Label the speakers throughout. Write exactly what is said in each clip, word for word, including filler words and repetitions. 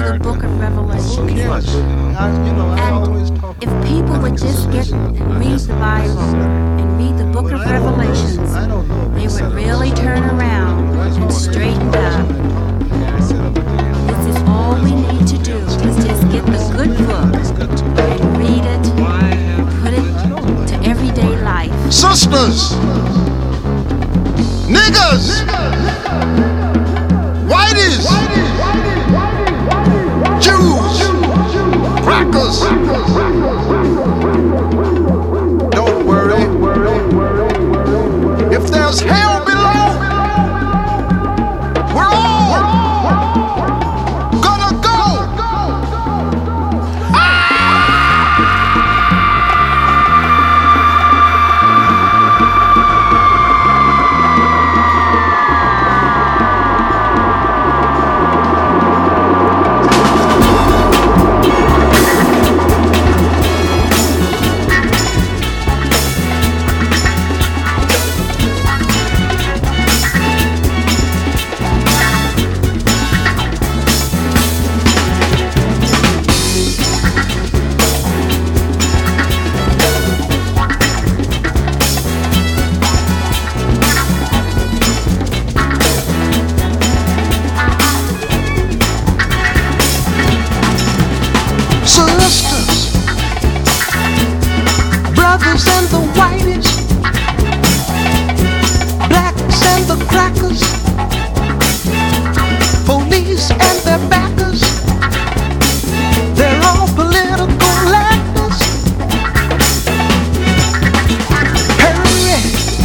Speaker 1: the book of Revelation.
Speaker 2: Yes, but I, you know, I always talk
Speaker 1: If people would just get and read the Bible and read the book of Revelations, they would really turn around and straighten up. This is all we need to do, is just get the good book and read it, put it to everyday life.
Speaker 3: Sisters, niggas, whiteys, Jews, crackers. Don't worry. If there's hell below, we're all gonna go. Sisters, brothers and the whiteys, blacks and the crackers, police and their backers, they're all political actors. Hurry,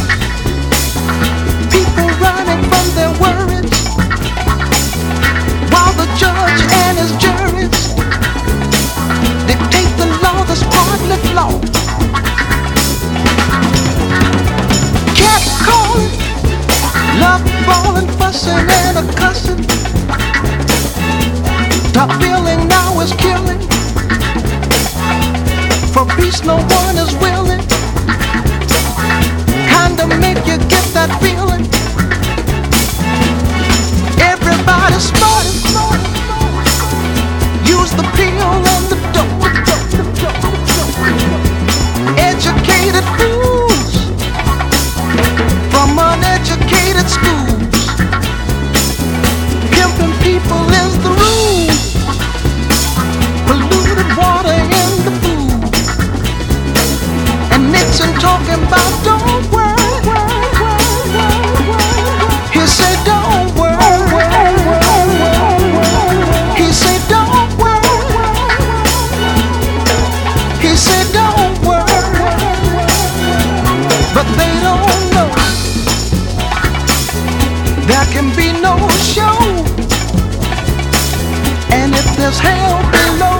Speaker 3: people running from their worries, while the judge and his juries dictate the law, the partly flawed. Cat calling, love falling, fussing and a cussing. Top billing now is killing. For peace no one is willing. Kinda make you get that feeling. Everybody's smart and smart. Use the pill and the dope. Educated fools from uneducated schools. Pimping people is the rule. Polluted water in the food. And Nixon talking about don't worry. He said don't worry. He said don't worry. He said don't worry. But they don't know there can be no show. And if there's hell below,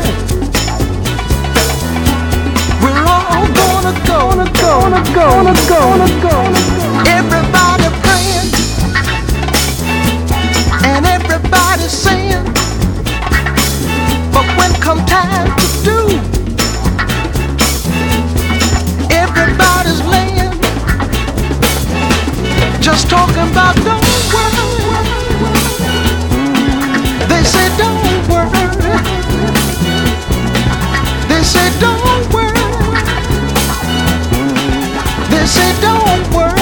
Speaker 3: we're all gonna go, gonna go, gonna go, gonna go, gonna go. Everybody praying and everybody saying, but when come time to do, everybody's laying, just talking about don't worry. They say don't worry. They say don't worry. They say don't worry.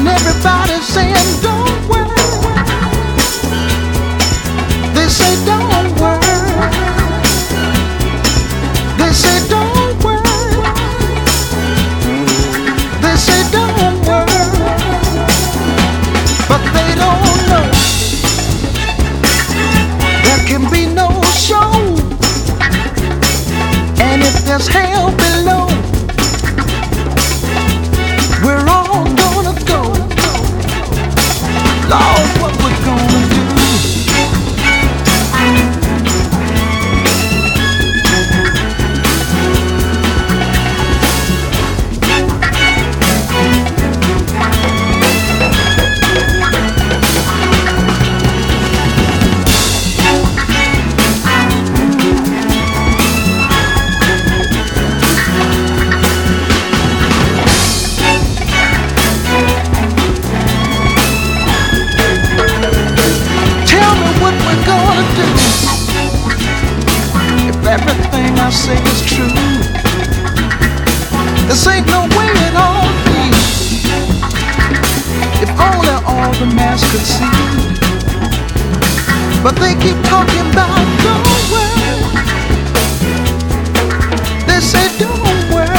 Speaker 3: and everybody's saying don't worry. They say don't worry. They say don't worry. They say don't worry. But they don't know there can be no show. And if there's hell below, we're all gonna go. Lord, what we're gonna do? Everything I say is true. This ain't no way it all be. If only all the mass could see. But they keep talking about don't worry. They say don't worry.